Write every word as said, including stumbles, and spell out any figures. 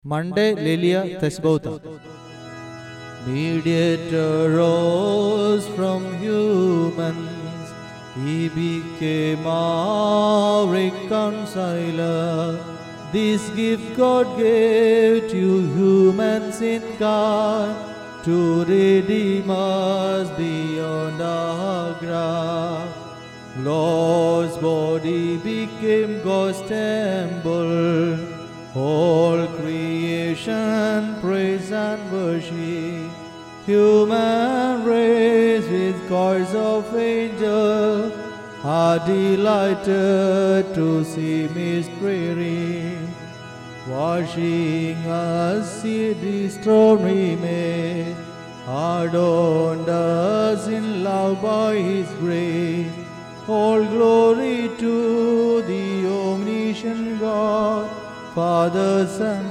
Monday Lelia Thesbota. Mediator rose from humans, he became our reconciler. This gift God gave to humans in kind, to redeem us beyond our grasp. Lord's body became God's temple, all creation praise and worship. Human race with choirs of angels are delighted to see mystery. Washing us in His throne remains, adorned us in love by His grace. All glory to the omniscient God, Father, Son,